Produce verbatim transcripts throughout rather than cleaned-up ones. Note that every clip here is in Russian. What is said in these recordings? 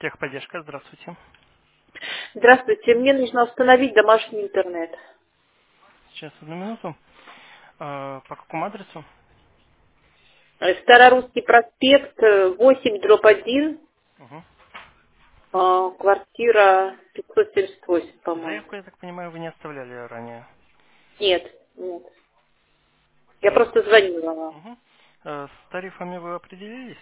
Техподдержка, здравствуйте. Здравствуйте, мне нужно установить домашний интернет. Сейчас, одну минуту. А, по какому адресу? Э, Старорусский проспект, э, восемь дробь один, Угу. э, квартира пятьсот семьдесят восемь, по-моему. Заявку, я так понимаю, вы не оставляли ранее. Нет, нет. Я А, просто звонила вам. угу. А, с тарифами вы определились?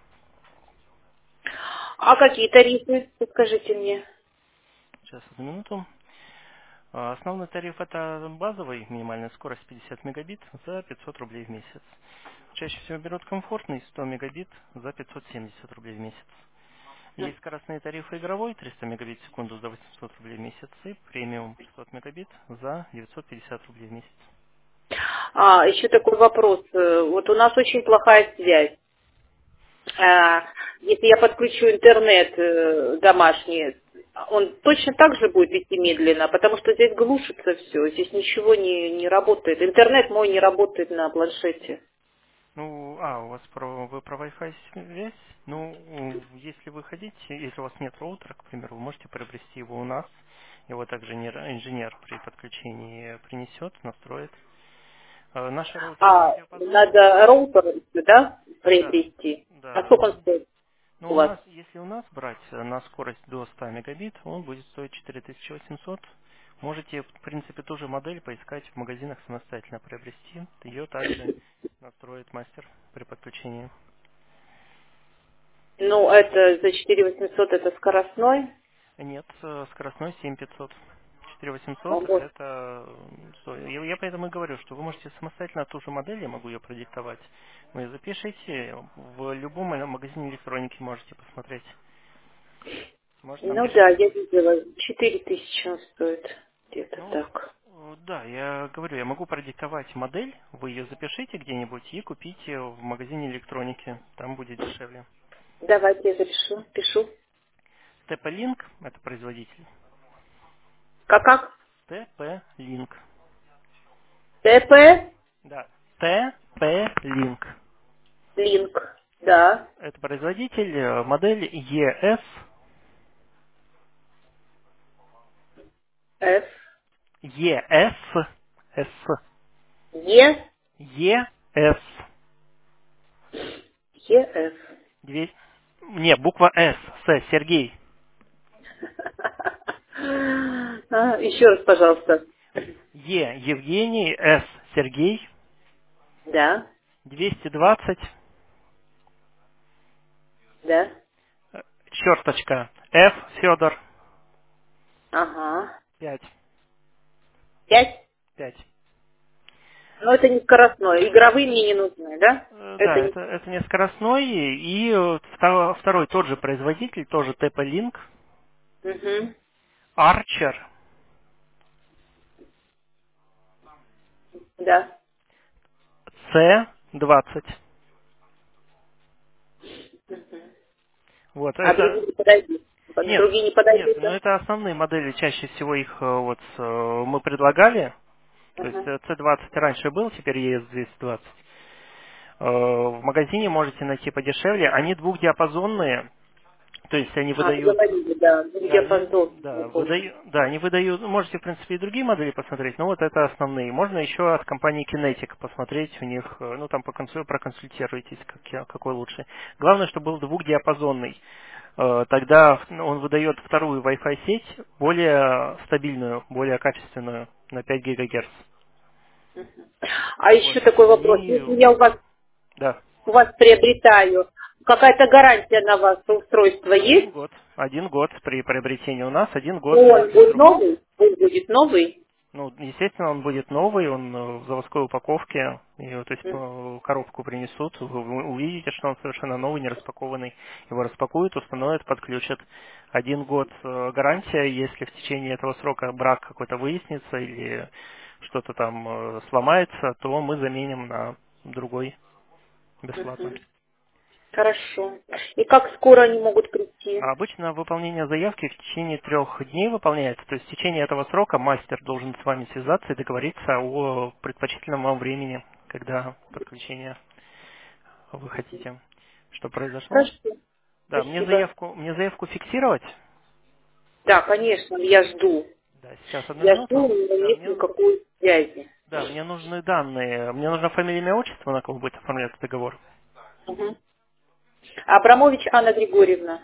А какие тарифы, скажите мне? Сейчас, одну минуту. А, Основной тариф это базовый, минимальная скорость пятьдесят мегабит за пятьсот рублей в месяц. Чаще всего берут комфортный сто мегабит за пятьсот семьдесят рублей в месяц. Есть скоростные тарифы игровой триста мегабит в секунду за восемьсот рублей в месяц и премиум шестьсот мегабит за девятьсот пятьдесят рублей в месяц. А, еще такой вопрос. Э, Вот у нас очень плохая связь. А, Если я подключу интернет э, домашний, он точно так же будет идти медленно, потому что здесь глушится все, здесь ничего не, не работает. Интернет мой не работает на планшете. Ну, а, у вас про, вы про Wi-Fi связь? Ну, у- если вы хотите, если у вас нет роутера, к примеру, вы можете приобрести его у нас. Его также инженер, инженер при подключении принесет, настроит. Э, Наши роутеры А двухдиапазонные. надо роутер, да, Да, приобрести. А да. сколько он стоит Ну, у у вас? нас, если у нас брать э, на скорость до ста мегабит, он будет стоить четыре тысячи восемьсот. Можете, в принципе, ту же модель поискать в магазинах самостоятельно приобрести. Ее также настроит мастер при подключении. Ну, это за четыре тысячи восемьсот это скоростной. Нет, э, скоростной семь тысяч пятьсот. четыре тысячи восемьсот Вот. это... э, сто- Я, я поэтому и говорю, что вы можете самостоятельно ту же модель, я могу ее продиктовать. Вы запишите, в любом магазине электроники можете посмотреть. Может, там Ну да, дешевле я будет. видела, четыре тысячи он стоит. Где-то Ну, так. э, да, я говорю, я могу продиктовать модель, вы ее запишите где-нибудь и купите в магазине электроники, там будет дешевле. Давайте я запишу, пишу. тэ пэ Link, это производитель. Как как? тэ пэ Link. ТП Да, тэ пэ Link. линк. Да. Это производитель, э, модель и эс, F. и эс, S, Е. и эс, ЕФ. две- не, буква С, С, Сергей, А, еще раз, пожалуйста. Е, Евгений, С, Сергей, Да, двести двадцать, да. э, черточка, Ф, Федор, Ага. пять, Пять. пять. Но это не скоростной. Игровые мне не нужны, да? Э, Это Да, не... это, это не скоростной, и э, второй, второй тот же производитель, тоже тэ пэ Link, Угу. Archer, Да. С двадцать. Мгм. Вот, А другие это не подойдут. нет, Другие не нет, подойдут, но да? это основные модели, чаще всего их э, вот э, мы предлагали. То есть Ага. э, С двадцать раньше был, теперь Е С двести двадцать. Э, В магазине можете найти подешевле. Они двухдиапазонные, то есть они А, вы выдают, говорили, да. да, они, Диапазон, я да, помню. выдают, да, они выдают, ну, можете, в принципе, и другие модели посмотреть, но вот это основные. Можно еще от компании Kinetic посмотреть, у них, э, ну, там поконсу- проконсультируйтесь, как я- какой лучше. Главное, чтобы был двухдиапазонный. Э, Тогда ну, он выдает вторую Wi-Fi сеть, более стабильную, более качественную, на пять гигагерц. А Вот. еще такой вопрос. Они, Если я у вас, да, у вас приобретаю, какая-то гарантия на вас устройство один есть? год. Один год при приобретении у нас, один год Ну, он без будет срока. новый? Он будет новый? Ну, естественно, он будет новый, он э, в заводской упаковке, ее, то есть М, э, коробку принесут, вы вы увидите, что он совершенно новый, не распакованный. Его распакуют, установят, подключат. Один год э, гарантия, если в течение этого срока брак какой-то выяснится или что-то там э, сломается, то мы заменим на другой бесплатно. мгм. Хорошо. И как скоро они могут прийти? А обычно выполнение заявки в течение трех дней выполняется, то есть в течение этого срока мастер должен с вами связаться и договориться о предпочтительном вам времени, когда подключение вы хотите. Что произошло? Хорошо. Да, мне Спасибо. заявку, мне заявку фиксировать? Да, конечно, я жду. Да, сейчас одну Я жду, у минуту. меня Да, нет мне, никакой связи. да, мне нужны данные. Мне нужно фамилия, имя, отчество, на кого будет оформляться договор. Мгм. Абрамович Анна Григорьевна.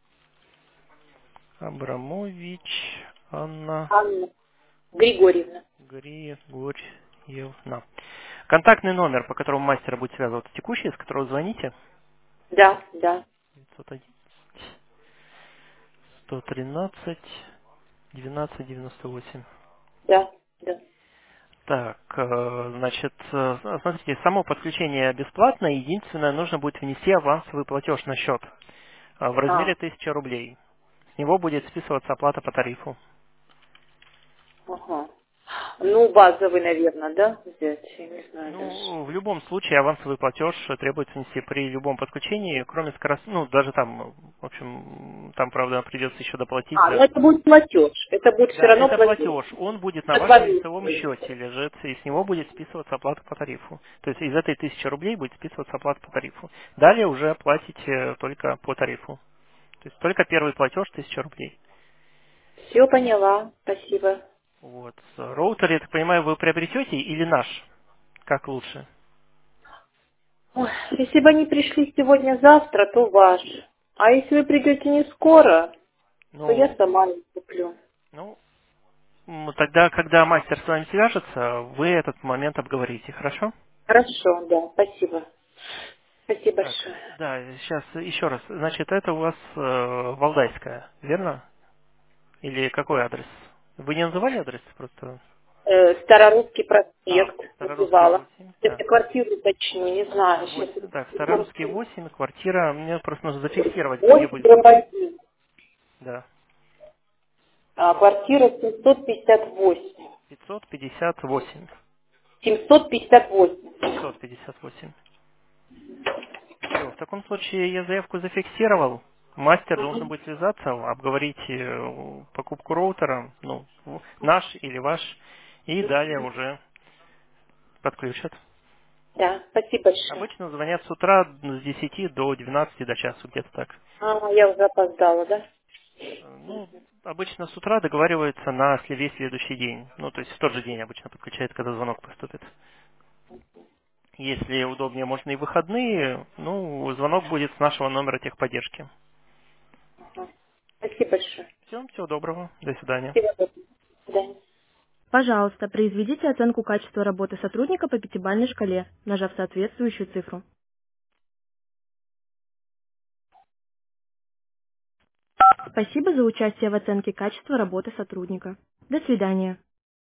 Абрамович Анна Анна Григорьевна. Григорьевна. Контактный номер, по которому мастера будет связываться, текущий, с которого звоните? Да, да, девятьсот одиннадцать сто тринадцать двенадцать девяносто восемь. да, да. Так, э, значит, э, смотрите, само подключение бесплатное, единственное, нужно будет внести авансовый платеж на счет э, в размере А, тысячи рублей. С него будет списываться оплата по тарифу. ага. Ну, базовый, наверное, да, взять? Я не знаю даже. Ну, в любом случае авансовый платеж требуется внести при любом подключении, кроме скоростного, ну, даже там, в общем, там, правда, придется еще доплатить А, ну за... это будет платеж. Это будет все Да, равно это платеж. платеж, он будет на За вашем два лицевом месяца. счете лежит, и с него будет списываться оплата по тарифу. То есть из этой тысячи рублей будет списываться оплата по тарифу. Далее уже платите только по тарифу. То есть только первый платеж тысяча рублей. Все поняла. Спасибо. Вот. Роутер, я так понимаю, вы приобретете или наш? Как лучше? Ой, если бы они пришли сегодня-завтра, то ваш. А если вы придете не скоро, то я Ну, сама их куплю. ну, м, тогда, когда мастер с вами свяжется, вы этот момент обговорите, хорошо? Хорошо, да, спасибо. Спасибо Так, большое. да, сейчас еще раз. Значит, это у вас э, Валдайская, верно? Или какой адрес? Вы не называли адрес просто? Э, Старорусский А, проспект Старорусский называла. восемь. Если Так, квартиру уточню, не знаю. восемь. Так, Сейчас. Старорусский восемь, квартира. Мне просто нужно зафиксировать, где восемь будет. дробь один. Да, А, квартира семьсот пятьдесят восемь. пятьсот пятьдесят восемь. семьсот пятьдесят восемь. пятьсот пятьдесят восемь. Все, в таком случае я заявку зафиксировал. Мастер должен будет связаться, обговорить э, покупку роутера, ну, в- наш или ваш, и далее уже подключат. Да, спасибо большое. Обычно звонят с утра с десяти до двенадцати до часу, где-то так. А, я уже опоздала, да? Э, Ну, обычно с утра договариваются на сли- весь следующий день. Ну, то есть в тот же день обычно подключают, когда звонок поступит. Если удобнее, можно и в выходные. Ну, звонок будет с нашего номера техподдержки. Ага. Спасибо большое. Всем всего доброго. До свидания. Всего доброго. До свидания. Пожалуйста, произведите оценку качества работы сотрудника по пятибалльной шкале, нажав соответствующую цифру. Спасибо за участие в оценке качества работы сотрудника. До свидания.